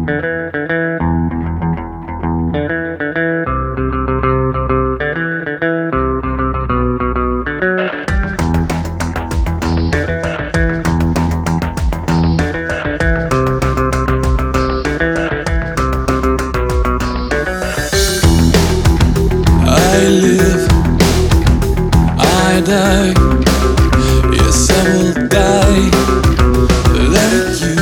I live, I die. Yes, I will die like you.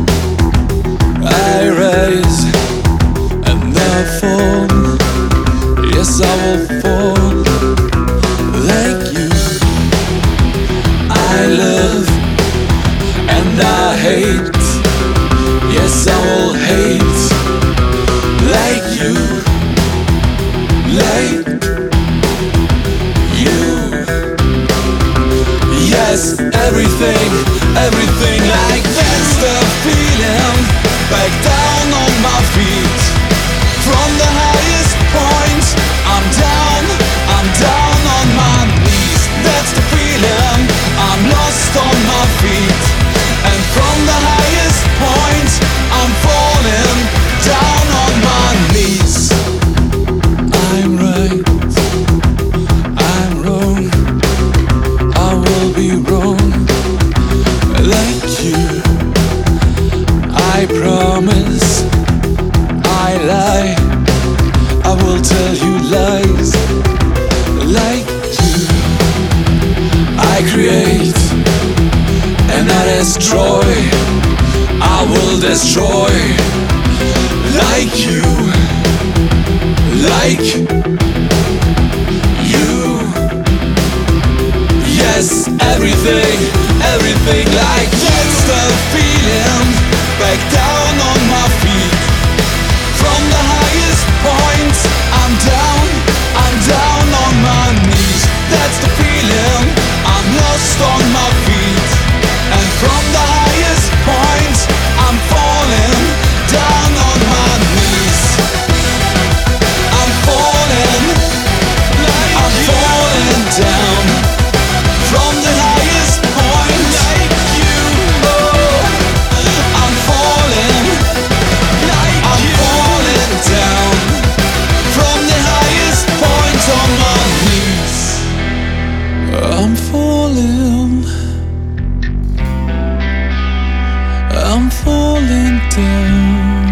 I rise and I fall. Yes, I will fall like you. I love and I hate. Yes, I will hate like you. Like you. Yes, everything, everything like that's the feeling. Back down on my feet. From the highest point, I'm down on my knees. That's the feeling, I'm lost on my feet. And from the highest point, I'm falling down on my knees. I'm right, I'm wrong, I will be wrong like you. I promise, I lie, I will tell you lies like you. I create and I destroy, I will destroy like you. Like you. Yes, everything, everything like that's the feeling. Back down on my feet. From the highest point, I'm down on my knees. That's the feeling, I'm lost on my feet. And from the highest point, I'm falling down on my knees. I'm falling down from the highest point like you. Oh, I'm falling down from the highest point on my knees. I'm falling down.